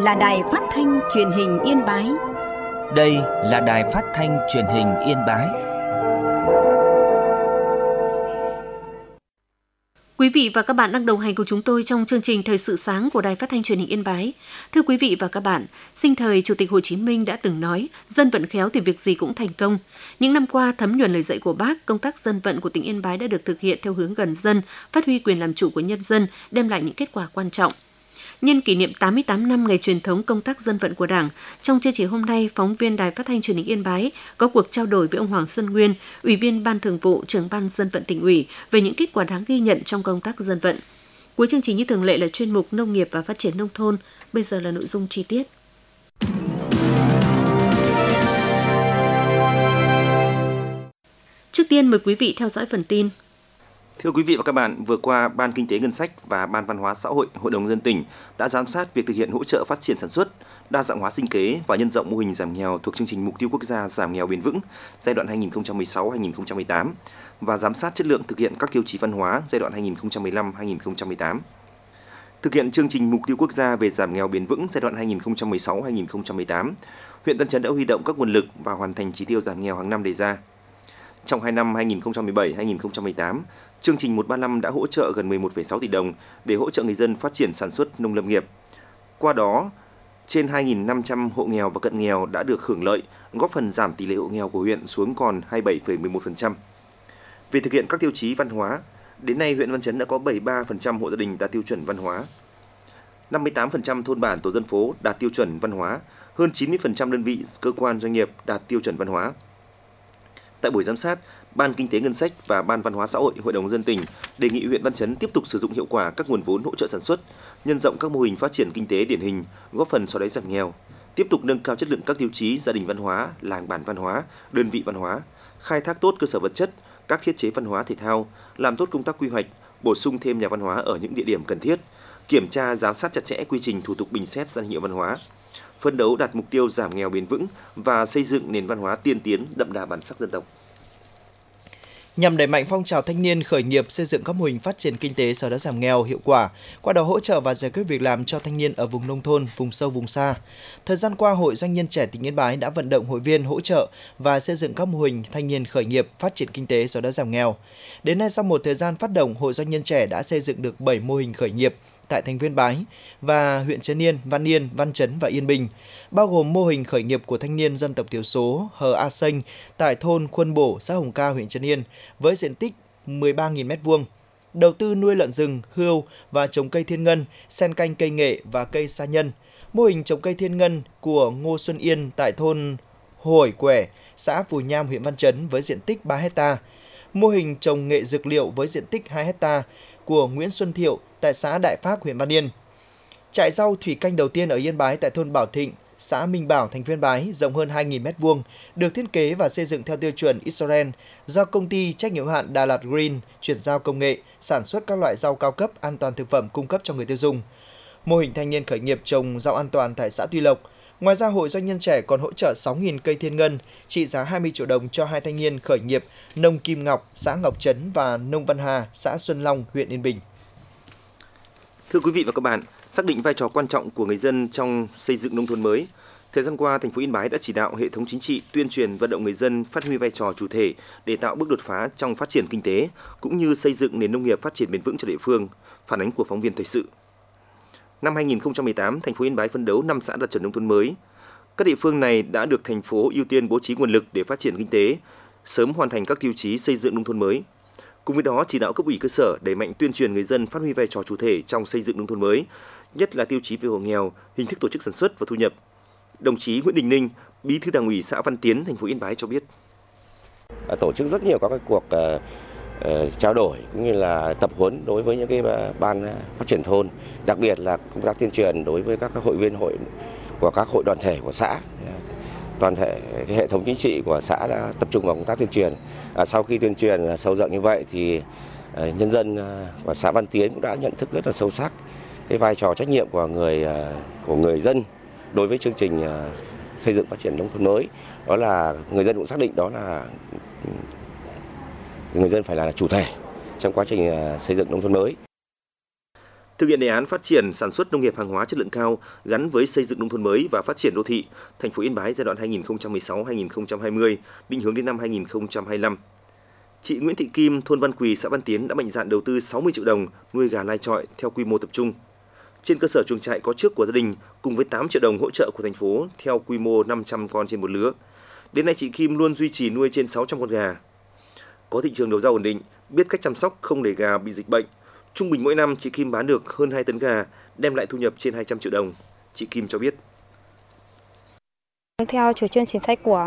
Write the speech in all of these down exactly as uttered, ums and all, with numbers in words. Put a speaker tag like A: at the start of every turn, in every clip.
A: là Đài Phát thanh Truyền hình Yên Bái.
B: Đây là Đài Phát thanh Truyền hình Yên Bái.
C: Quý vị và các bạn đang đồng hành cùng chúng tôi trong chương trình Thời sự sáng của Đài Phát thanh Truyền hình Yên Bái. Thưa quý vị và các bạn, sinh thời Chủ tịch Hồ Chí Minh đã từng nói, dân vận khéo thì việc gì cũng thành công. Những năm qua, thấm nhuần lời dạy của Bác, công tác dân vận của tỉnh Yên Bái đã được thực hiện theo hướng gần dân, phát huy quyền làm chủ của nhân dân, đem lại những kết quả quan trọng. Nhân kỷ niệm tám mươi tám năm ngày truyền thống công tác dân vận của Đảng, trong chương trình hôm nay, phóng viên Đài Phát thanh Truyền hình Yên Bái có cuộc trao đổi với ông Hoàng Xuân Nguyên, Ủy viên Ban Thường vụ, Trưởng ban Dân vận tỉnh ủy về những kết quả đáng ghi nhận trong công tác dân vận. Cuối chương trình như thường lệ là chuyên mục Nông nghiệp và Phát triển nông thôn. Bây giờ là nội dung chi tiết. Trước tiên mời quý vị theo dõi phần tin.
D: Thưa quý vị và các bạn, vừa qua, Ban Kinh tế Ngân sách và Ban Văn hóa Xã hội Hội đồng nhân dân tỉnh đã giám sát việc thực hiện hỗ trợ phát triển sản xuất, đa dạng hóa sinh kế và nhân rộng mô hình giảm nghèo thuộc chương trình Mục tiêu Quốc gia giảm nghèo bền vững giai đoạn hai nghìn không trăm mười sáu đến hai nghìn không trăm mười tám và giám sát chất lượng thực hiện các tiêu chí văn hóa giai đoạn hai nghìn không trăm mười lăm đến hai nghìn không trăm mười tám. Thực hiện chương trình Mục tiêu Quốc gia về giảm nghèo bền vững giai đoạn hai nghìn không trăm mười sáu đến hai nghìn không trăm mười tám, huyện Văn Chấn đã huy động các nguồn lực và hoàn thành chỉ tiêu giảm nghèo hàng năm đề ra. Trong hai năm hai nghìn không trăm mười bảy đến hai nghìn không trăm mười tám, chương trình một ba năm đã hỗ trợ gần mười một phẩy sáu tỷ đồng để hỗ trợ người dân phát triển sản xuất nông lâm nghiệp. Qua đó, trên hai nghìn năm trăm hộ nghèo và cận nghèo đã được hưởng lợi, góp phần giảm tỷ lệ hộ nghèo của huyện xuống còn hai mươi bảy phẩy mười một phần trăm. Về thực hiện các tiêu chí văn hóa, đến nay huyện Văn Chấn đã có bảy mươi ba phần trăm hộ gia đình đạt tiêu chuẩn văn hóa, năm mươi tám phần trăm thôn bản tổ dân phố đạt tiêu chuẩn văn hóa, hơn chín mươi phần trăm đơn vị cơ quan doanh nghiệp đạt tiêu chuẩn văn hóa. Tại buổi giám sát, Ban Kinh tế Ngân sách và Ban Văn hóa Xã hội Hội đồng nhân dân tỉnh đề nghị huyện Văn Chấn tiếp tục sử dụng hiệu quả các nguồn vốn hỗ trợ sản xuất, nhân rộng các mô hình phát triển kinh tế điển hình, góp phần xóa đói giảm nghèo, tiếp tục nâng cao chất lượng các tiêu chí gia đình văn hóa, làng bản văn hóa, đơn vị văn hóa, khai thác tốt cơ sở vật chất, các thiết chế văn hóa thể thao, làm tốt công tác quy hoạch, bổ sung thêm nhà văn hóa ở những địa điểm cần thiết, kiểm tra giám sát chặt chẽ quy trình thủ tục bình xét danh hiệu văn hóa, phấn đấu đạt mục tiêu giảm nghèo bền vững và xây dựng nền văn hóa tiên tiến đậm đà bản sắc dân tộc.
E: Nhằm đẩy mạnh phong trào thanh niên khởi nghiệp, xây dựng các mô hình phát triển kinh tế xóa đói giảm nghèo hiệu quả, qua đó hỗ trợ và giải quyết việc làm cho thanh niên ở vùng nông thôn, vùng sâu, vùng xa. Thời gian qua, Hội Doanh nhân trẻ tỉnh Yên Bái đã vận động hội viên hỗ trợ và xây dựng các mô hình thanh niên khởi nghiệp, phát triển kinh tế xóa đói giảm nghèo. Đến nay, sau một thời gian phát động, Hội Doanh nhân trẻ đã xây dựng được bảy mô hình khởi nghiệp tại thành phố Yên Bái và huyện Trấn Yên, Văn Yên, Văn Chấn và Yên Bình, bao gồm mô hình khởi nghiệp của thanh niên dân tộc thiểu số Hờ A Sênh tại thôn Khuôn Bổ, xã Hồng Ca, huyện Trấn Yên với diện tích mười ba nghìn mét vuông, đầu tư nuôi lợn rừng, hươu và trồng cây thiên ngân, xen canh cây nghệ và cây sa nhân. Mô hình trồng cây thiên ngân của Ngô Xuân Yên tại thôn Hồi Quẻ, xã Phù Nham, huyện Văn Chấn với diện tích ba héc ta. Mô hình trồng nghệ dược liệu với diện tích hai héc ta của Nguyễn Xuân Thiệu tại xã Đại Phác, huyện Văn Yên. Trại rau thủy canh đầu tiên ở Yên Bái tại thôn Bảo Thịnh, xã Minh Bảo, thành phố Yên Bái, rộng hơn hai nghìn mét vuông, được thiết kế và xây dựng theo tiêu chuẩn Israel do công ty trách nhiệm hữu hạn Đà Lạt Green chuyển giao công nghệ sản xuất các loại rau cao cấp an toàn thực phẩm cung cấp cho người tiêu dùng. Mô hình thanh niên khởi nghiệp trồng rau an toàn tại xã Tuy Lộc. Ngoài ra, Hội Doanh nhân trẻ còn hỗ trợ sáu nghìn cây thiên ngân trị giá hai mươi triệu đồng cho hai thanh niên khởi nghiệp nông Kim Ngọc, xã Ngọc Trấn và nông Văn Hà, xã Xuân Long, huyện Yên Bình.
D: Thưa quý vị và các bạn, xác định vai trò quan trọng của người dân trong xây dựng nông thôn mới, thời gian qua, thành phố Yên Bái đã chỉ đạo hệ thống chính trị tuyên truyền vận động người dân phát huy vai trò chủ thể để tạo bước đột phá trong phát triển kinh tế cũng như xây dựng nền nông nghiệp phát triển bền vững cho địa phương. Phản ánh của phóng viên thời sự. Năm hai nghìn không trăm mười tám, thành phố Yên Bái phấn đấu năm xã đạt chuẩn nông thôn mới. Các địa phương này đã được thành phố ưu tiên bố trí nguồn lực để phát triển kinh tế, sớm hoàn thành các tiêu chí xây dựng nông thôn mới. Cùng với đó, chỉ đạo cấp ủy cơ sở đẩy mạnh tuyên truyền người dân phát huy vai trò chủ thể trong xây dựng nông thôn mới, nhất là tiêu chí về hộ nghèo, hình thức tổ chức sản xuất và thu nhập. Đồng chí Nguyễn Đình Ninh, Bí thư Đảng ủy xã Văn Tiến, thành phố Yên Bái cho biết.
F: Tổ chức rất nhiều các cái cuộc uh, uh, trao đổi cũng như là tập huấn đối với những cái ban phát triển thôn, đặc biệt là công tác tuyên truyền đối với các hội viên hội của các hội đoàn thể của xã. Toàn thể cái hệ thống chính trị của xã đã tập trung vào công tác tuyên truyền. À, sau khi tuyên truyền sâu rộng như vậy thì uh, nhân dân uh, của xã Văn Tiến cũng đã nhận thức rất là sâu sắc cái vai trò trách nhiệm của người uh, của người dân đối với chương trình uh, xây dựng phát triển nông thôn mới. Đó là người dân cũng xác định đó là người dân phải là chủ thể trong quá trình uh, xây dựng nông thôn mới.
D: Thực hiện đề án phát triển sản xuất nông nghiệp hàng hóa chất lượng cao gắn với xây dựng nông thôn mới và phát triển đô thị, thành phố Yên Bái giai đoạn hai nghìn không trăm mười sáu đến hai nghìn không trăm hai mươi, định hướng đến năm hai nghìn không trăm hai mươi lăm. Chị Nguyễn Thị Kim, thôn Văn Quỳ, xã Văn Tiến đã mạnh dạn đầu tư sáu mươi triệu đồng nuôi gà lai chọi theo quy mô tập trung. Trên cơ sở chuồng trại có trước của gia đình cùng với tám triệu đồng hỗ trợ của thành phố theo quy mô năm trăm con trên một lứa. Đến nay chị Kim luôn duy trì nuôi trên sáu trăm con gà. Có thị trường đầu ra ổn định, biết cách chăm sóc không để gà bị dịch bệnh. Trung bình mỗi năm chị Kim bán được hơn hai tấn gà, đem lại thu nhập trên hai trăm triệu đồng. Chị Kim cho biết.
G: Theo chủ trương chính sách của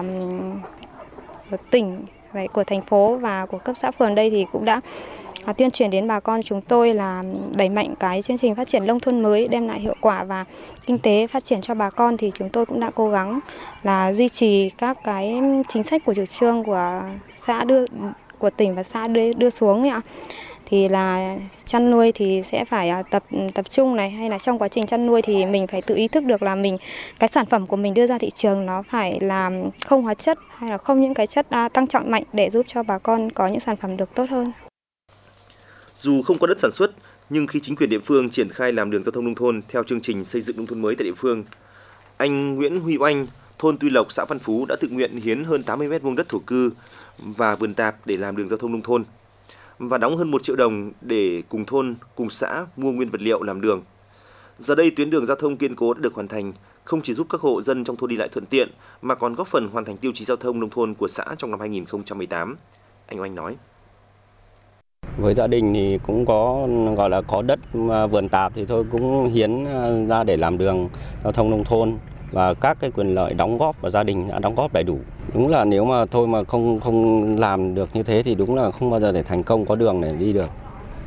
G: tỉnh, của thành phố và của cấp xã phường đây thì cũng đã tuyên truyền đến bà con chúng tôi là đẩy mạnh cái chương trình phát triển nông thôn mới đem lại hiệu quả và kinh tế phát triển cho bà con, thì chúng tôi cũng đã cố gắng là duy trì các cái chính sách của chủ trương của xã đưa của tỉnh và xã đưa, đưa xuống ấy ạ. Thì là chăn nuôi thì sẽ phải tập tập trung này, hay là trong quá trình chăn nuôi thì mình phải tự ý thức được là mình cái sản phẩm của mình đưa ra thị trường nó phải là không hóa chất hay là không những cái chất tăng trọng mạnh để giúp cho bà con có những sản phẩm được tốt hơn.
D: Dù không có đất sản xuất, nhưng khi chính quyền địa phương triển khai làm đường giao thông nông thôn theo chương trình xây dựng nông thôn mới tại địa phương, anh Nguyễn Huy Oanh, thôn Tuy Lộc, xã Văn Phú đã tự nguyện hiến hơn tám mươi mét vuông đất thổ cư và vườn tạp để làm đường giao thông nông thôn và đóng hơn một triệu đồng để cùng thôn, cùng xã mua nguyên vật liệu làm đường. Giờ đây tuyến đường giao thông kiên cố đã được hoàn thành, không chỉ giúp các hộ dân trong thôn đi lại thuận tiện mà còn góp phần hoàn thành tiêu chí giao thông nông thôn của xã trong năm hai nghìn không trăm mười tám. Anh Oanh nói.
H: Với gia đình thì cũng có gọi là có đất vườn tạp thì thôi cũng hiến ra để làm đường giao thông nông thôn, và các cái quyền lợi đóng góp của gia đình đã đóng góp đầy đủ. Đúng là nếu mà thôi mà không không làm được như thế thì đúng là không bao giờ để thành công có đường để đi được.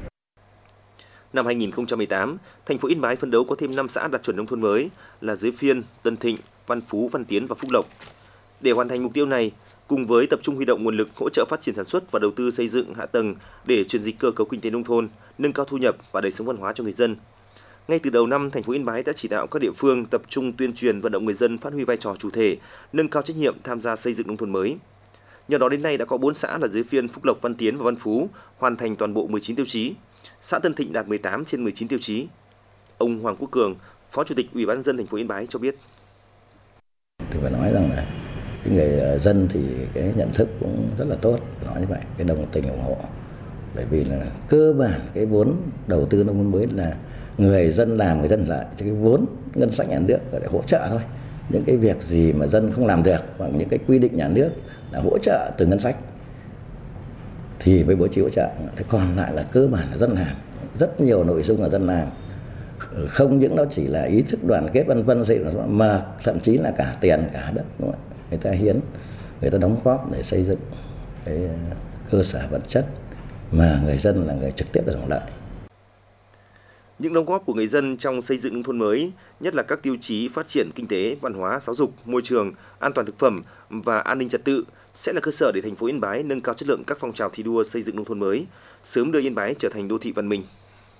D: Năm hai nghìn không trăm mười tám, thành phố Yên Bái phấn đấu có thêm năm xã đạt chuẩn nông thôn mới là Dưới Phiên, Tân Thịnh, Văn Phú, Văn Tiến và Phúc Lộc. Để hoàn thành mục tiêu này, cùng với tập trung huy động nguồn lực hỗ trợ phát triển sản xuất và đầu tư xây dựng hạ tầng để chuyển dịch cơ cấu kinh tế nông thôn, nâng cao thu nhập và đời sống văn hóa cho người dân. Ngay từ đầu năm, thành phố Yên Bái đã chỉ đạo các địa phương tập trung tuyên truyền vận động người dân phát huy vai trò chủ thể, nâng cao trách nhiệm tham gia xây dựng nông thôn mới. Nhờ đó đến nay đã có bốn xã là Dưới Phiên, Phúc Lộc, Văn Tiến và Văn Phú hoàn thành toàn bộ mười chín tiêu chí. Xã Tân Thịnh đạt mười tám trên mười chín tiêu chí. Ông Hoàng Quốc Cường, Phó Chủ tịch Ủy ban nhân dân thành phố Yên Bái cho biết.
I: Thì phải nói rằng là cái người dân thì cái nhận thức cũng rất là tốt, nói như vậy, cái đồng tình ủng hộ. Bởi vì là cơ bản cái vốn đầu tư nông thôn mới là người dân làm, người dân lại, cái vốn ngân sách nhà nước để hỗ trợ thôi. Những cái việc gì mà dân không làm được hoặc những cái quy định nhà nước là hỗ trợ từ ngân sách thì mới bố trí hỗ trợ. Thế còn lại là cơ bản là dân làm, rất nhiều nội dung là dân làm. Không những nó chỉ là ý thức đoàn kết vân vân mà thậm chí là cả tiền cả đất, đúng không? Người ta hiến, người ta đóng góp để xây dựng cái cơ sở vật chất mà người dân là người trực tiếp được hưởng lợi.
D: Những đóng góp của người dân trong xây dựng nông thôn mới, nhất là các tiêu chí phát triển kinh tế, văn hóa, giáo dục, môi trường, an toàn thực phẩm và an ninh trật tự sẽ là cơ sở để thành phố Yên Bái nâng cao chất lượng các phong trào thi đua xây dựng nông thôn mới, sớm đưa Yên Bái trở thành đô thị văn minh.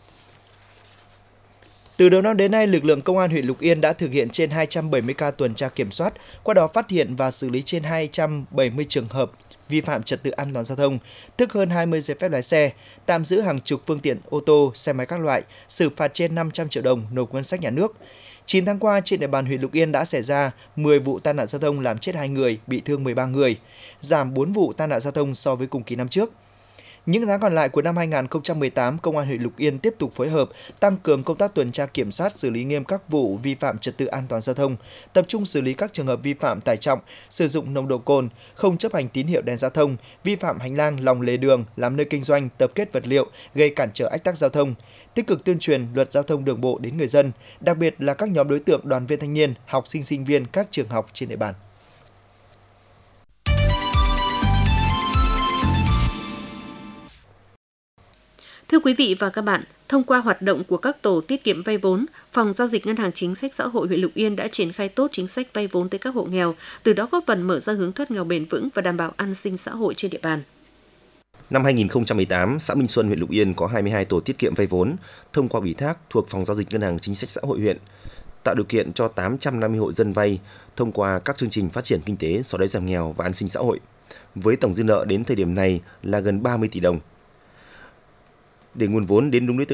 E: Từ đầu năm đến nay, lực lượng Công an huyện Lục Yên đã thực hiện trên hai trăm bảy mươi ca tuần tra kiểm soát, qua đó phát hiện và xử lý trên hai trăm bảy mươi trường hợp vi phạm trật tự an toàn giao thông, tước hơn hai mươi giấy phép lái xe, tạm giữ hàng chục phương tiện ô tô, xe máy các loại, xử phạt trên năm trăm triệu đồng nộp ngân sách nhà nước. chín tháng qua, trên địa bàn huyện Lục Yên đã xảy ra mười vụ tai nạn giao thông làm chết hai người, bị thương mười ba người, giảm bốn vụ tai nạn giao thông so với cùng kỳ năm trước. Những tháng còn lại của năm hai nghìn không trăm mười tám, Công an huyện Lục Yên tiếp tục phối hợp tăng cường công tác tuần tra kiểm soát, xử lý nghiêm các vụ vi phạm trật tự an toàn giao thông, tập trung xử lý các trường hợp vi phạm tải trọng, sử dụng nồng độ cồn, không chấp hành tín hiệu đèn giao thông, vi phạm hành lang lòng lề đường, làm nơi kinh doanh, tập kết vật liệu, gây cản trở ách tắc giao thông, tích cực tuyên truyền luật giao thông đường bộ đến người dân, đặc biệt là các nhóm đối tượng đoàn viên thanh niên, học sinh sinh viên các trường học trên địa bàn.
C: Thưa quý vị và các bạn, thông qua hoạt động của các tổ tiết kiệm vay vốn, Phòng Giao dịch Ngân hàng Chính sách Xã hội huyện Lục Yên đã triển khai tốt chính sách vay vốn tới các hộ nghèo, từ đó góp phần mở ra hướng thoát nghèo bền vững và đảm bảo an sinh xã hội trên địa bàn.
D: Năm hai nghìn không trăm mười tám, xã Minh Xuân, huyện Lục Yên có hai mươi hai tổ tiết kiệm vay vốn thông qua ủy thác thuộc Phòng Giao dịch Ngân hàng Chính sách Xã hội huyện, tạo điều kiện cho tám trăm năm mươi hộ dân vay thông qua các chương trình phát triển kinh tế, xóa đói giảm nghèo và an sinh xã hội, với tổng dư nợ đến thời điểm này là gần ba mươi tỷ đồng. Để nguồn vốn đến đúng đối tượng,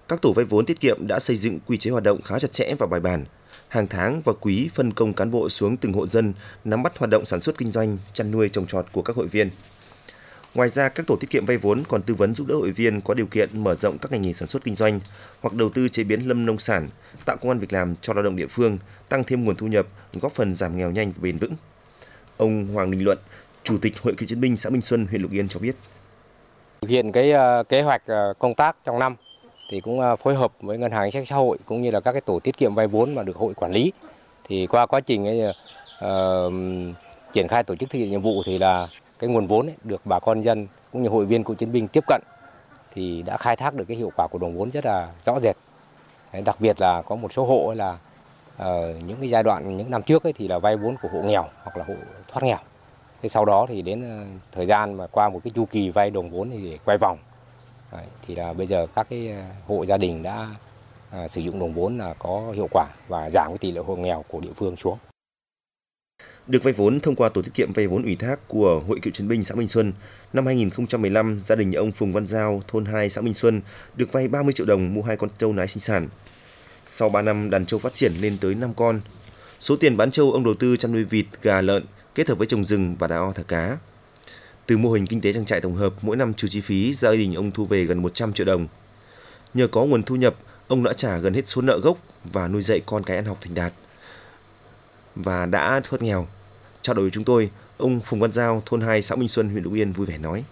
D: Các tổ vay vốn tiết kiệm đã xây dựng quy chế hoạt động khá chặt chẽ và bài bản. Hàng tháng và quý phân công cán bộ xuống từng hộ dân nắm bắt hoạt động sản xuất kinh doanh, chăn nuôi trồng trọt của các hội viên. Ngoài ra, các tổ tiết kiệm vay vốn còn tư vấn giúp đỡ hội viên có điều kiện mở rộng các ngành nghề sản xuất kinh doanh hoặc đầu tư chế biến lâm nông sản, tạo công ăn việc làm cho lao động địa phương, tăng thêm nguồn thu nhập, góp phần giảm nghèo nhanh và bền vững. Ông Hoàng Đình Luận, Chủ tịch Hội Cựu chiến binh xã Minh Xuân, huyện Lục Yên cho biết.
J: Thực hiện cái uh, kế hoạch uh, công tác trong năm thì cũng uh, phối hợp với Ngân hàng Chính sách Xã hội cũng như là các cái tổ tiết kiệm vay vốn mà được hội quản lý. Thì qua quá trình ấy, uh, triển khai tổ chức thực hiện nhiệm vụ thì là cái nguồn vốn ấy, được bà con dân cũng như hội viên cựu chiến binh tiếp cận thì đã khai thác được cái hiệu quả của đồng vốn rất là rõ rệt. Đấy, đặc biệt là có một số hộ là uh, những cái giai đoạn những năm trước ấy thì là vay vốn của hộ nghèo hoặc là hộ thoát nghèo. Thế sau đó thì đến uh, thời gian mà qua một cái chu kỳ vay đồng vốn thì để quay vòng. Đấy, thì là bây giờ các cái hộ gia đình đã uh, sử dụng đồng vốn là có hiệu quả và giảm cái tỷ lệ hộ nghèo của địa phương xuống.
D: Được vay vốn thông qua tổ tiết kiệm vay vốn ủy thác của Hội Cựu chiến binh xã Minh Xuân, năm hai nghìn không trăm mười lăm, gia đình ông Phùng Văn Giao, thôn hai xã Minh Xuân được vay ba mươi triệu đồng mua hai con trâu nái sinh sản. Sau ba năm, đàn trâu phát triển lên tới năm con. Số tiền bán trâu ông đầu tư chăn nuôi vịt, gà, lợn, kết hợp với trồng rừng và đào ao thả cá. Từ mô hình kinh tế trang trại tổng hợp, mỗi năm trừ chi phí, gia đình ông thu về gần một trăm triệu đồng. Nhờ có nguồn thu nhập, ông đã trả gần hết số nợ gốc và nuôi dạy con cái ăn học thành đạt và đã thoát nghèo. Trao đổi với chúng tôi, ông Phùng Văn Giao, thôn hai xã Minh Xuân, huyện Lục Yên vui vẻ nói.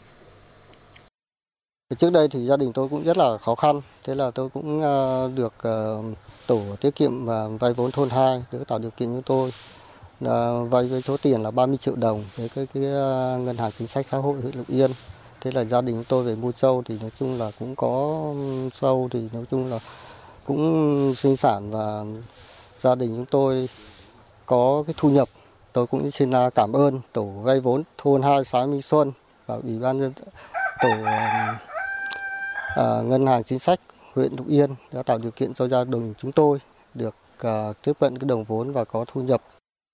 K: Trước đây thì gia đình tôi cũng rất là khó khăn, thế là tôi cũng được tổ tiết kiệm và vay vốn thôn hai để tạo điều kiện cho tôi vay với số tiền là ba mươi triệu đồng với cái, cái ngân hàng chính sách xã hội huyện Lục Yên. Thế là gia đình tôi về mua trâu thì nói chung là cũng có trâu thì nói chung là cũng sinh sản và gia đình chúng tôi có cái thu nhập. Tôi cũng xin cảm ơn tổ vay vốn thôn hai xã Minh Xuân và ủy ban nhân tổ à, ngân hàng chính sách huyện Lục Yên đã tạo điều kiện cho gia đình chúng tôi được à, tiếp cận cái đồng vốn và có thu nhập.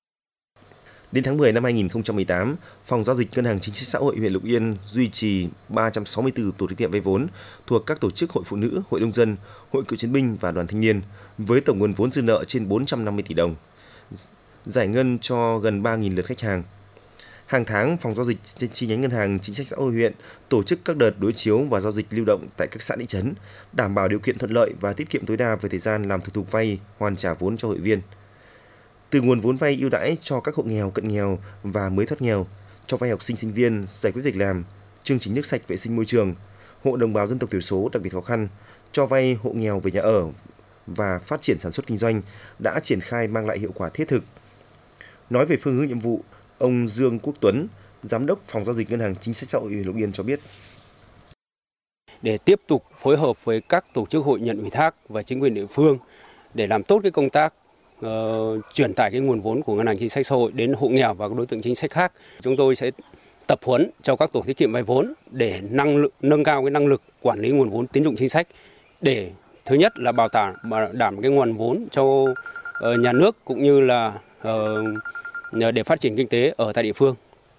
D: Đến tháng mười năm hai nghìn không trăm mười tám, Phòng Giao dịch Ngân hàng Chính sách Xã hội huyện Lục Yên duy trì ba trăm sáu mươi tư tổ tiết kiệm vay vốn thuộc các tổ chức Hội Phụ nữ, Hội Nông dân, Hội Cựu chiến binh và Đoàn Thanh niên với tổng nguồn vốn dư nợ trên bốn trăm năm mươi tỷ đồng, giải ngân cho gần ba nghìn lượt khách hàng. Hàng tháng, Phòng Giao dịch chi nhánh Ngân hàng Chính sách Xã hội huyện tổ chức các đợt đối chiếu và giao dịch lưu động tại các xã thị trấn, đảm bảo điều kiện thuận lợi và tiết kiệm tối đa về thời gian làm thủ tục vay, hoàn trả vốn cho hội viên. Từ nguồn vốn vay ưu đãi cho các hộ nghèo, cận nghèo và mới thoát nghèo, cho vay học sinh sinh viên, giải quyết việc làm, chương trình nước sạch vệ sinh môi trường, hộ đồng bào dân tộc thiểu số đặc biệt khó khăn, cho vay hộ nghèo về nhà ở và phát triển sản xuất kinh doanh đã triển khai mang lại hiệu quả thiết thực. Nói về phương hướng nhiệm vụ, ông Dương Quốc Tuấn, Giám đốc Phòng Giao dịch Ngân hàng Chính sách Xã hội huyện Lục Yên cho biết.
L: Để tiếp tục phối hợp với các tổ chức hội nhận ủy thác và chính quyền địa phương để làm tốt cái công tác uh, chuyển tải cái nguồn vốn của Ngân hàng Chính sách Xã hội đến hộ nghèo và các đối tượng chính sách khác, chúng tôi sẽ tập huấn cho các tổ tiết kiệm vay vốn để năng lực, nâng cao cái năng lực quản lý nguồn vốn tín dụng chính sách để thứ nhất là bảo đảm bảo đảm cái nguồn vốn cho uh, nhà nước cũng như là uh, để phát triển kinh tế ở tại địa phương.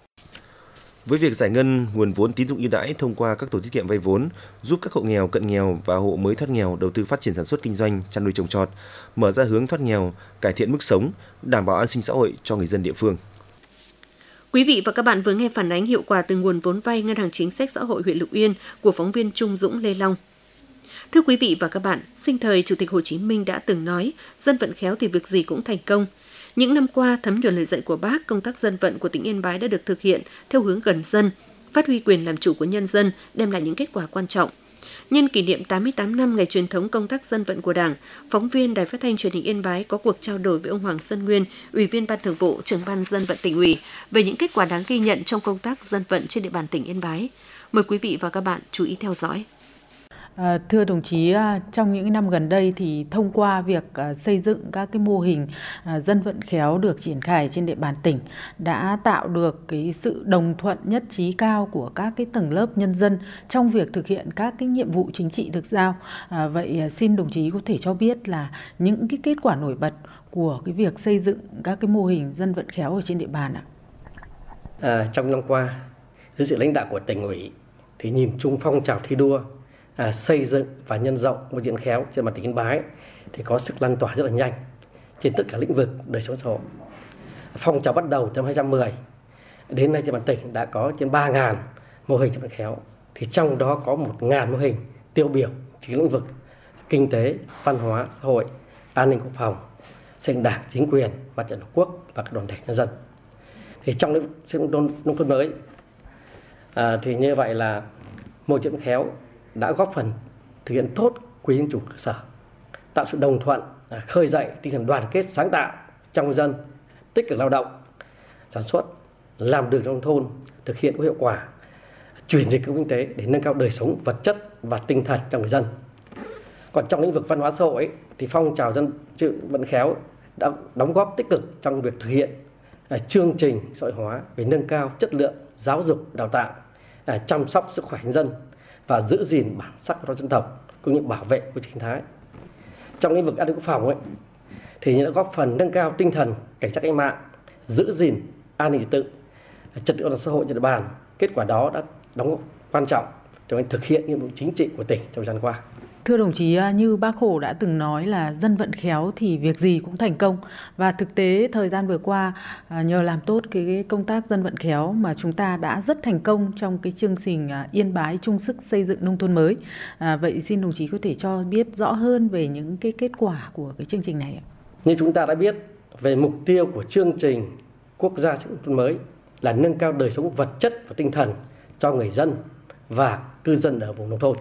D: Với việc giải ngân nguồn vốn tín dụng ưu đãi thông qua các tổ tiết kiệm vay vốn, giúp các hộ nghèo, cận nghèo và hộ mới thoát nghèo đầu tư phát triển sản xuất kinh doanh, chăn nuôi trồng trọt, mở ra hướng thoát nghèo, cải thiện mức sống, đảm bảo an sinh xã hội cho người dân địa phương.
C: Quý vị và các bạn vừa nghe phản ánh hiệu quả từ nguồn vốn vay Ngân hàng Chính sách Xã hội huyện Lục Yên của phóng viên Trung Dũng, Lê Long. Thưa quý vị và các bạn, sinh thời Chủ tịch Hồ Chí Minh đã từng nói, dân vận khéo thì việc gì cũng thành công. Những năm qua, thấm nhuần lời dạy của Bác, công tác dân vận của tỉnh Yên Bái đã được thực hiện theo hướng gần dân, phát huy quyền làm chủ của nhân dân, đem lại những kết quả quan trọng. Nhân kỷ niệm tám mươi tám năm ngày truyền thống công tác dân vận của Đảng, phóng viên Đài Phát thanh Truyền hình Yên Bái có cuộc trao đổi với ông Hoàng Xuân Nguyên, Ủy viên Ban Thường vụ, Trưởng ban Dân vận tỉnh ủy về những kết quả đáng ghi nhận trong công tác dân vận trên địa bàn tỉnh Yên Bái. Mời quý vị và các bạn chú ý theo dõi.
M: À, thưa đồng chí, trong những năm gần đây thì thông qua việc xây dựng các cái mô hình dân vận khéo được triển khai trên địa bàn tỉnh đã tạo được cái sự đồng thuận nhất trí cao của các cái tầng lớp nhân dân trong việc thực hiện các cái nhiệm vụ chính trị được giao. À, vậy xin đồng chí có thể cho biết là những cái kết quả nổi bật của cái việc xây dựng các cái mô hình dân vận khéo ở trên địa bàn ạ?
N: À, trong năm qua, dưới sự lãnh đạo của tỉnh ủy thì nhìn chung phong trào thi đua à, xây dựng và nhân rộng môi trường khéo trên mặt tỉnh Yên Bái thì có sức lan tỏa rất là nhanh trên tất cả lĩnh vực đời sống xã hội. Phong trào bắt đầu năm hai không một không, đến nay trên mặt tỉnh đã có trên ba nghìn mô hình chợ vận khéo, thì trong đó có một nghìn mô hình tiêu biểu trên lĩnh vực kinh tế, văn hóa, xã hội, an ninh quốc phòng, xây dựng đảng, chính quyền, mặt trận tổ quốc và các đoàn thể nhân dân. Thì trong lĩnh vực xây dựng nông thôn mới à, thì như vậy là mô hình chợ vận khéo đã góp phần thực hiện tốt quy dân chủ cơ sở, tạo sự đồng thuận, à, khơi dậy tinh thần đoàn kết sáng tạo trong nhân dân, tích cực lao động, sản xuất, làm đường nông thôn, thực hiện có hiệu quả chuyển dịch kinh tế để nâng cao đời sống vật chất và tinh thần cho người dân. Còn trong lĩnh vực văn hóa xã hội thì phong trào dân vận khéo đã đóng góp tích cực trong việc thực hiện à, chương trình xã hội hóa về nâng cao chất lượng giáo dục đào tạo, à, chăm sóc sức khỏe nhân dân và giữ gìn bản sắc của dân tộc cũng như bảo vệ môi trường sinh thái. Trong lĩnh vực an ninh quốc phòng ấy, thì đã góp phần nâng cao tinh thần cảnh giác cách mạng, giữ gìn an ninh trật tự, trật tự an toàn xã hội trên địa bàn. Kết quả đó đã đóng góp quan trọng trong thực hiện nhiệm vụ chính trị của tỉnh trong thời gian qua.
M: Thưa đồng chí, như Bác Hồ đã từng nói là dân vận khéo thì việc gì cũng thành công. Và thực tế thời gian vừa qua, nhờ làm tốt cái công tác dân vận khéo mà chúng ta đã rất thành công trong cái chương trình Yên Bái chung sức xây dựng nông thôn mới. À, vậy xin đồng chí có thể cho biết rõ hơn về những cái kết quả của cái chương trình này ạ?
N: Như chúng ta đã biết, về mục tiêu của chương trình quốc gia xây dựng nông thôn mới là nâng cao đời sống vật chất và tinh thần cho người dân và cư dân ở vùng nông thôn.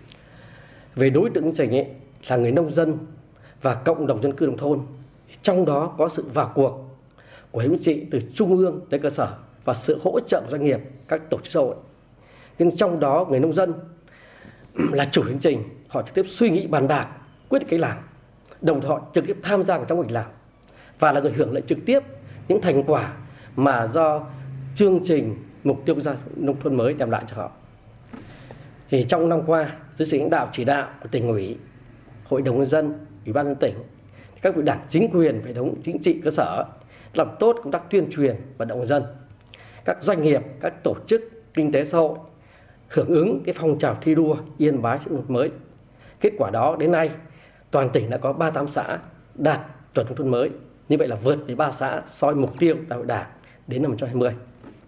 N: Về đối tượng chương trình ấy, là người nông dân và cộng đồng dân cư nông thôn, trong đó có sự vào cuộc của hệ thống chính trị từ trung ương tới cơ sở và sự hỗ trợ của doanh nghiệp, các tổ chức xã hội. Nhưng trong đó người nông dân là chủ chương trình, họ trực tiếp suy nghĩ bàn bạc, quyết định cách làm, đồng thời họ trực tiếp tham gia vào trong việc làm và là người hưởng lợi trực tiếp những thành quả mà do chương trình mục tiêu quốc gia nông thôn mới đem lại cho họ. Thì trong năm qua, dưới sự lãnh đạo chỉ đạo của tỉnh ủy, hội đồng nhân dân, ủy ban nhân dân tỉnh, các vị đảng chính quyền, hệ thống chính trị cơ sở làm tốt công tác tuyên truyền vận động nhân dân, các doanh nghiệp, các tổ chức kinh tế xã hội hưởng ứng cái phong trào thi đua Yên Bái xây dựng nông thôn mới. Kết quả đó đến nay toàn tỉnh đã có ba mươi tám xã đạt chuẩn nông thôn mới, như vậy là vượt với ba xã so với mục tiêu đại hội đảng đến năm hai không hai không.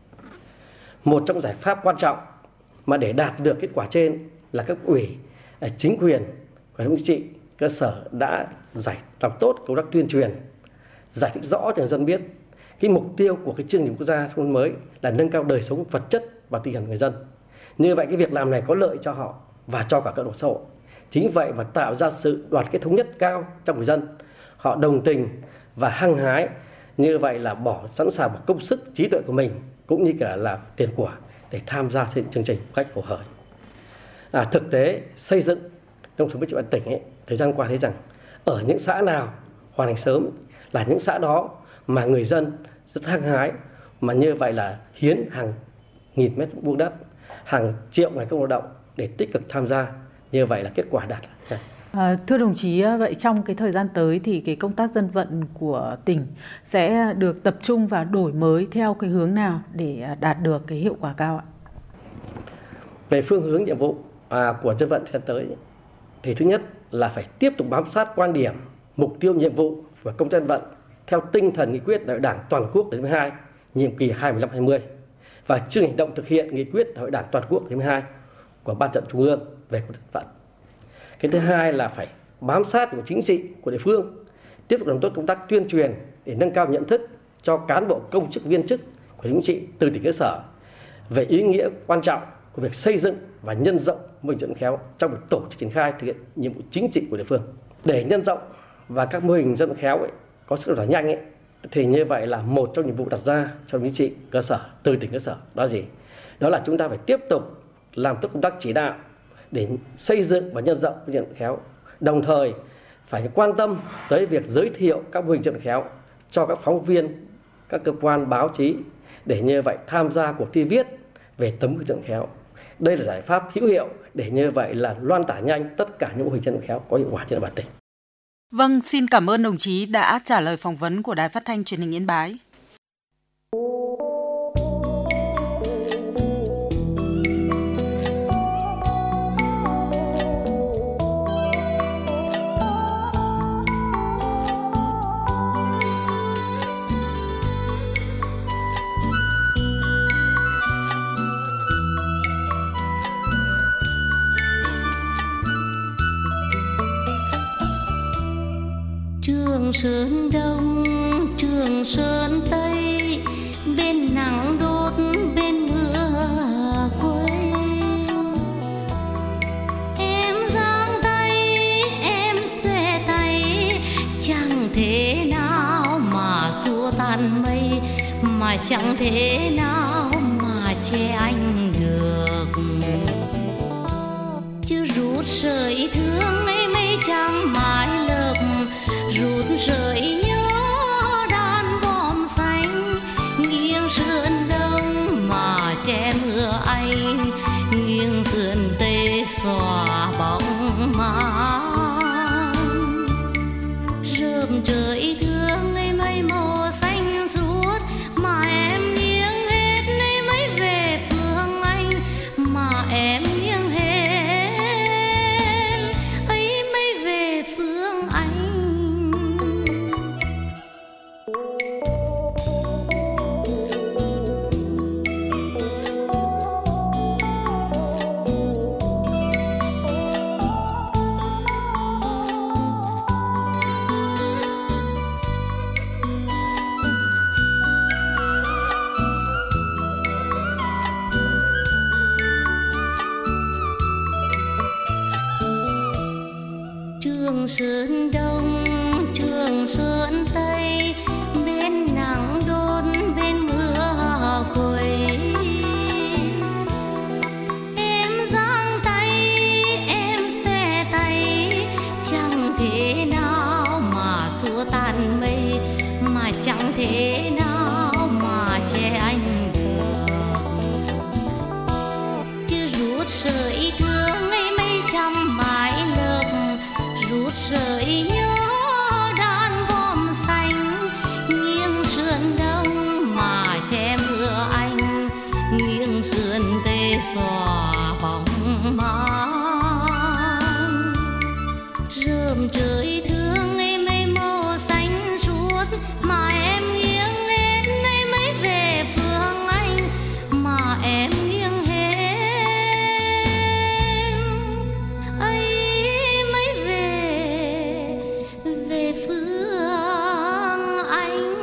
N: Một trong giải pháp quan trọng mà để đạt được kết quả trên là các ủy, chính quyền, hệ thống chính trị cơ sở đã giải làm tốt công tác tuyên truyền, giải thích rõ cho người dân biết cái mục tiêu của cái chương trình quốc gia nông thôn mới là nâng cao đời sống vật chất và tinh thần người dân. Như vậy cái việc làm này có lợi cho họ và cho cả cộng đồng xã hội. Chính vậy mà tạo ra sự đoàn kết thống nhất cao trong người dân. Họ đồng tình và hăng hái, như vậy là bỏ sẵn sàng bỏ công sức, trí tuệ của mình cũng như cả là tiền của để tham gia xây dựng chương trình một cách phù hợp. À, thực tế xây dựng nông thôn mới trên địa bàn tỉnh ấy, thời gian qua thấy rằng ở những xã nào hoàn thành sớm là những xã đó mà người dân rất hăng hái, mà như vậy là hiến hàng nghìn mét vuông đất, hàng triệu ngày công lao động để tích cực tham gia, như vậy là kết quả đạt.
M: À, thưa đồng chí, vậy trong cái thời gian tới thì cái công tác dân vận của tỉnh sẽ được tập trung và đổi mới theo cái hướng nào để đạt được cái hiệu quả cao ạ?
N: Về phương hướng nhiệm vụ à, của dân vận thời gian tới thì thứ nhất là phải tiếp tục bám sát quan điểm, mục tiêu, nhiệm vụ của công tác dân vận theo tinh thần nghị quyết đại hội Đảng toàn quốc lần thứ mười hai, nhiệm kỳ hai mươi lăm hai mươi và chương hành động thực hiện nghị quyết đại hội Đảng toàn quốc lần thứ mười hai của Ban Trận Trung ương về công tác dân vận. Cái thứ hai là phải bám sát của chính trị của địa phương, tiếp tục làm tốt công tác tuyên truyền để nâng cao nhận thức cho cán bộ công chức viên chức của chính trị từ tỉnh cơ sở về ý nghĩa quan trọng của việc xây dựng và nhân rộng mô hình dân khéo trong việc tổ chức triển khai thực hiện nhiệm vụ chính trị của địa phương. Để nhân rộng và các mô hình dân khéo ấy, có sức lan tỏa nhanh ấy, thì như vậy là một trong nhiệm vụ đặt ra cho chính trị cơ sở từ tỉnh cơ sở đó là gì? Đó là chúng ta phải tiếp tục làm tốt công tác chỉ đạo để xây dựng và nhân rộng mô hình dân khéo, đồng thời phải quan tâm tới việc giới thiệu các mô hình dân khéo cho các phóng viên, các cơ quan báo chí để như vậy tham gia cuộc thi viết về tấm gương dân khéo. Đây là giải pháp hữu hiệu để như vậy là loan tỏa nhanh tất cả những mô hình dân khéo có hiệu quả trên địa bàn tỉnh.
O: Vâng, xin cảm ơn đồng chí đã trả lời phỏng vấn của Đài Phát thanh Truyền hình Yên Bái.
P: Trường Sơn Đông, Trường Sơn Tây, bên nắng đốt bên mưa quê. Em giang tay, em xòe tay, chẳng thế nào mà xua tan mây, mà chẳng thế nào mà che anh được. Chứ rút sợi thương ấy mấy trăm mái lợp, rút sợi nhớ đàn vòm xanh, nghiêng sườn đông mà che mưa anh, nghiêng sườn tây xòa bóng màn. Rơm trời thương ấy mây màu xanh suốt, mà em nghiêng hết ấy mới về phương anh, mà em nghiêng hết ấy mới về phương anh. Trường Sơn Đông, Trường Sơn Tây, bên nắng đốt bên mưa quê. Em giang tay, em xòe tay, chẳng thế nào mà xua tan mây, mà chẳng thế nào mà che anh được. Chứ rút sợi thương ấy mấy trăm mái lợp, rút sợi nhớ đàn vòm xanh, nghiêng sườn đông mà che mưa anh, nghiêng sườn tây xòa bóng màn. Rơm trời thương ấy mây màu xanh suốt, mà em nghiêng hết ấy mới về phương anh, mà em nghiêng hết ấy mới về về phương anh.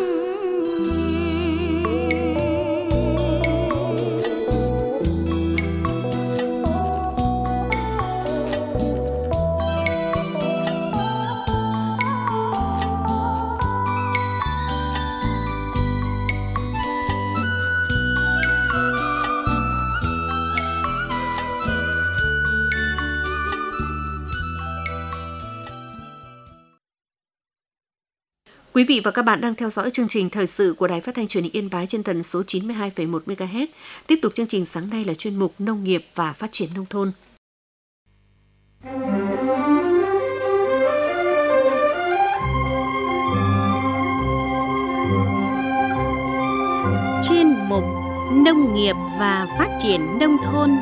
C: Quý vị và các bạn đang theo dõi chương trình thời sự của Đài Phát thanh Truyền hình Yên Bái trên tần số chín mươi hai phẩy một mê ga héc. Tiếp tục chương trình sáng nay là chuyên mục Nông nghiệp và Phát triển nông thôn.
A: Chuyên mục Nông nghiệp và Phát triển nông thôn.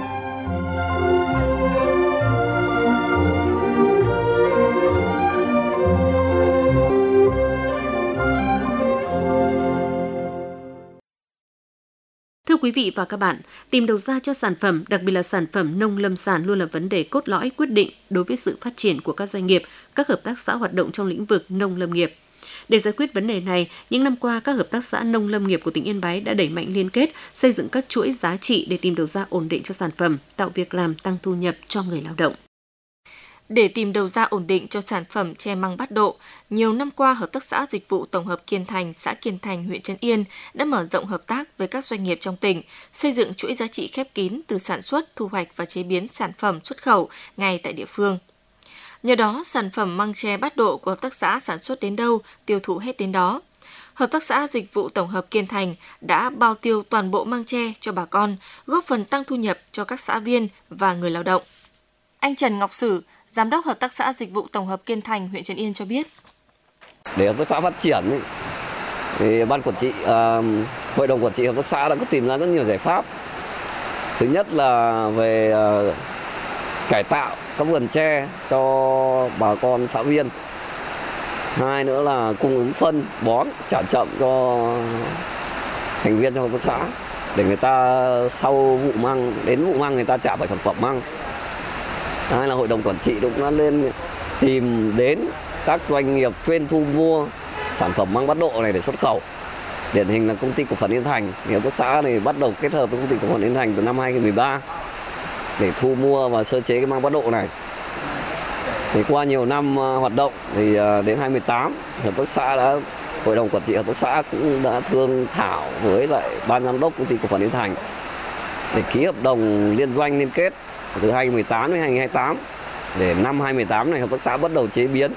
C: Thưa quý vị và các bạn, tìm đầu ra cho sản phẩm, đặc biệt là sản phẩm nông lâm sản luôn là vấn đề cốt lõi quyết định đối với sự phát triển của các doanh nghiệp, các hợp tác xã hoạt động trong lĩnh vực nông lâm nghiệp. Để giải quyết vấn đề này, những năm qua các hợp tác xã nông lâm nghiệp của tỉnh Yên Bái đã đẩy mạnh liên kết, xây dựng các chuỗi giá trị để tìm đầu ra ổn định cho sản phẩm, tạo việc làm, tăng thu nhập cho người lao động.
Q: Để tìm đầu ra ổn định cho sản phẩm tre măng Bát Độ, nhiều năm qua Hợp tác xã Dịch vụ Tổng hợp Kiên Thành, xã Kiên Thành, huyện Trấn Yên đã mở rộng hợp tác với các doanh nghiệp trong tỉnh, xây dựng chuỗi giá trị khép kín từ sản xuất, thu hoạch và chế biến sản phẩm xuất khẩu ngay tại địa phương. Nhờ đó, sản phẩm măng tre Bát Độ của hợp tác xã sản xuất đến đâu, tiêu thụ hết đến đó. Hợp tác xã Dịch vụ Tổng hợp Kiên Thành đã bao tiêu toàn bộ măng tre cho bà con, góp phần tăng thu nhập cho các xã viên và người lao động. Anh Trần Ngọc Sử, Giám đốc Hợp tác xã Dịch vụ Tổng hợp Kiên Thành, huyện Trấn Yên cho biết.
R: Để hợp tác xã phát triển, thì ban quản trị, uh, hội đồng quản trị hợp tác xã đã có tìm ra rất nhiều giải pháp. Thứ nhất là về uh, cải tạo các vườn tre cho bà con xã viên. Hai nữa là cung ứng phân, bón, trả chậm cho thành viên trong hợp tác xã để người ta sau vụ măng, đến vụ măng người ta trả phải sản phẩm măng. Hai là hội đồng quản trị cũng đã lên tìm đến các doanh nghiệp chuyên thu mua sản phẩm măng bắt độ này để xuất khẩu. Điển hình là công ty cổ phần Yên Thành, thì hợp tác xã này bắt đầu kết hợp với công ty cổ phần Yên Thành từ năm hai nghìn không trăm mười ba để thu mua và sơ chế cái măng bắt độ này. Thì qua nhiều năm hoạt động thì đến hai nghìn không trăm mười tám, hợp tác xã đã hội đồng quản trị hợp tác xã cũng đã thương thảo với lại ban giám đốc công ty cổ phần Yên Thành để ký hợp đồng liên doanh liên kết từ hai nghìn không trăm mười tám đến hai nghìn không trăm hai mươi tám. Để năm hai nghìn không trăm mười tám này hợp tác xã bắt đầu chế biến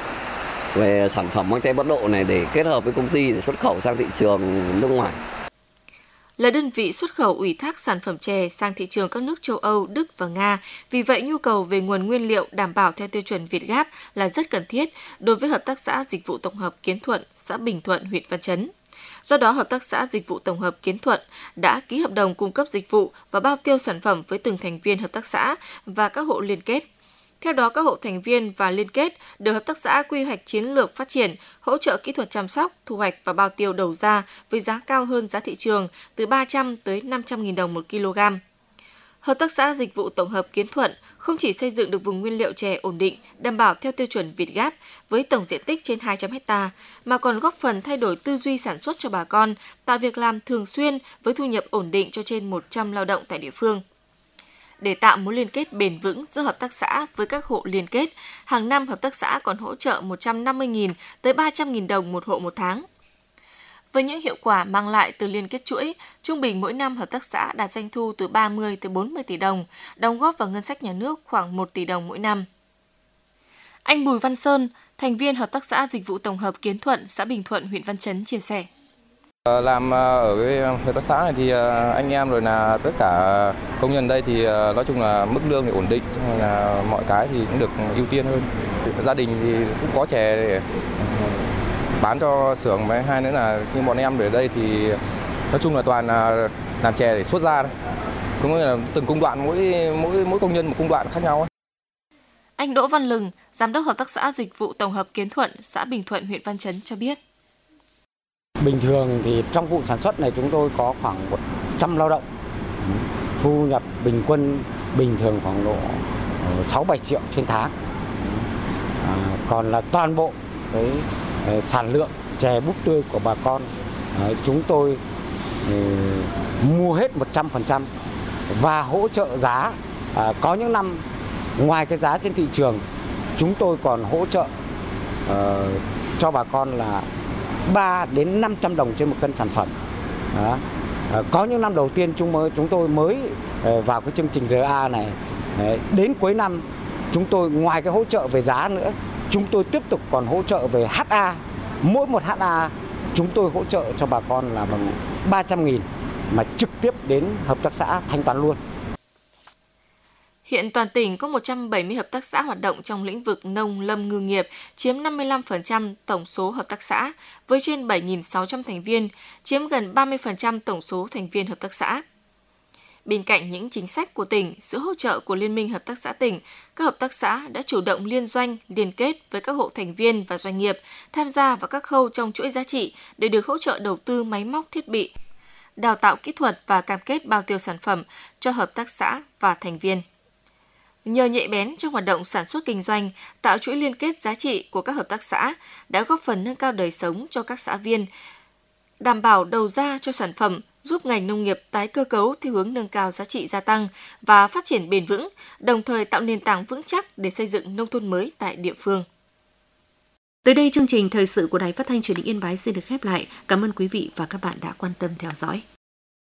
R: về sản phẩm măng tây bắt độ này để kết hợp với công ty để xuất khẩu sang thị trường nước ngoài.
Q: Là đơn vị xuất khẩu ủy thác sản phẩm chè sang thị trường các nước châu Âu, Đức và Nga, vì vậy nhu cầu về nguồn nguyên liệu đảm bảo theo tiêu chuẩn Việt Gáp là rất cần thiết đối với Hợp tác xã Dịch vụ Tổng hợp Kiến Thuận, xã Bình Thuận, huyện Văn Chấn. Do đó, Hợp tác xã Dịch vụ Tổng hợp Kiến Thuận đã ký hợp đồng cung cấp dịch vụ và bao tiêu sản phẩm với từng thành viên hợp tác xã và các hộ liên kết. Theo đó, các hộ thành viên và liên kết được hợp tác xã quy hoạch chiến lược phát triển, hỗ trợ kỹ thuật chăm sóc, thu hoạch và bao tiêu đầu ra với giá cao hơn giá thị trường từ ba trăm tới năm trăm nghìn đồng một kg. Hợp tác xã Dịch vụ Tổng hợp Kiến Thuận không chỉ xây dựng được vùng nguyên liệu chè ổn định, đảm bảo theo tiêu chuẩn Việt Gáp với tổng diện tích trên hai trăm héc ta, mà còn góp phần thay đổi tư duy sản xuất cho bà con, tạo việc làm thường xuyên với thu nhập ổn định cho trên một trăm lao động tại địa phương. Để tạo mối liên kết bền vững giữa hợp tác xã với các hộ liên kết, hàng năm hợp tác xã còn hỗ trợ một trăm năm mươi nghìn tới ba trăm nghìn đồng một hộ một tháng. Với những hiệu quả mang lại từ liên kết chuỗi, trung bình mỗi năm hợp tác xã đạt doanh thu từ ba mươi tới bốn mươi tỷ đồng, đóng góp vào ngân sách nhà nước khoảng một tỷ đồng mỗi năm. Anh Bùi Văn Sơn, thành viên Hợp tác xã Dịch vụ Tổng hợp Kiến Thuận, xã Bình Thuận, huyện Văn Chấn chia sẻ.
J: Làm ở cái hợp tác xã này thì anh em rồi là tất cả công nhân đây thì nói chung là mức lương thì ổn định, là mọi cái thì cũng được ưu tiên hơn. Gia đình thì cũng có chè để bán cho xưởng, với hai nữa là như bọn em ở đây thì nói chung là toàn là làm chè để xuất ra, cũng là từng công đoạn, mỗi mỗi mỗi công nhân một công đoạn khác nhau.
Q: Anh Đỗ Văn Lừng, giám đốc Hợp tác xã Dịch vụ Tổng hợp Kiến Thuận, xã Bình Thuận, huyện Văn Chấn cho biết.
S: Bình thường thì trong vụ sản xuất này chúng tôi có khoảng một trăm lao động, thu nhập bình quân bình thường khoảng độ sáu bảy triệu trên tháng. À, còn là toàn bộ cái sản lượng chè búp tươi của bà con à, chúng tôi ừ, mua hết một trăm phần trăm và hỗ trợ giá. À, có những năm ngoài cái giá trên thị trường chúng tôi còn hỗ trợ uh, cho bà con là ba đến năm trăm đồng trên một cân sản phẩm. Đó. À, có những năm đầu tiên chúng mới chúng tôi mới uh, vào cái chương trình rờ a này. Đấy, đến cuối năm chúng tôi ngoài cái hỗ trợ về giá nữa, chúng tôi tiếp tục còn hỗ trợ về hát a. Mỗi một hát a chúng tôi hỗ trợ cho bà con là bằng ba trăm nghìn mà trực tiếp đến hợp tác xã thanh toán luôn.
Q: Hiện toàn tỉnh có một trăm bảy mươi hợp tác xã hoạt động trong lĩnh vực nông lâm ngư nghiệp, chiếm năm mươi lăm phần trăm tổng số hợp tác xã, với trên bảy nghìn sáu trăm thành viên, chiếm gần ba mươi phần trăm tổng số thành viên hợp tác xã. Bên cạnh những chính sách của tỉnh, sự hỗ trợ của Liên minh Hợp tác xã tỉnh, các hợp tác xã đã chủ động liên doanh, liên kết với các hộ thành viên và doanh nghiệp, tham gia vào các khâu trong chuỗi giá trị để được hỗ trợ đầu tư máy móc thiết bị, đào tạo kỹ thuật và cam kết bao tiêu sản phẩm cho hợp tác xã và thành viên. Nhờ nhạy bén trong hoạt động sản xuất kinh doanh, tạo chuỗi liên kết giá trị của các hợp tác xã đã góp phần nâng cao đời sống cho các xã viên, đảm bảo đầu ra cho sản phẩm, giúp ngành nông nghiệp tái cơ cấu theo hướng nâng cao giá trị gia tăng và phát triển bền vững, đồng thời tạo nền tảng vững chắc để xây dựng nông thôn mới tại địa phương.
C: Tới đây chương trình thời sự của Đài Phát thanh Truyền hình Yên Bái xin được khép lại. Cảm ơn quý vị và các bạn đã quan tâm theo dõi.